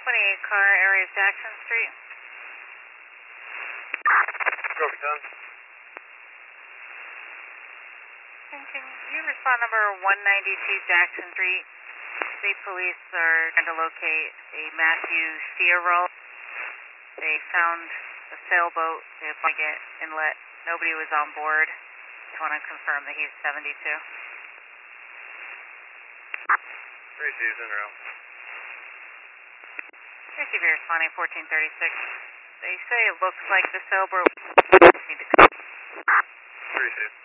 28 car, area of Jackson Street. Copy, 10. And can you respond number 192 Jackson Street? State police are trying to locate a Matthew Theorol. They found a sailboat. They had to get inlet. Nobody was on board. Just want to confirm that he's 72. Receives in route. Receiver responding 1436. They say it looks like the sailboat. Need to Receive.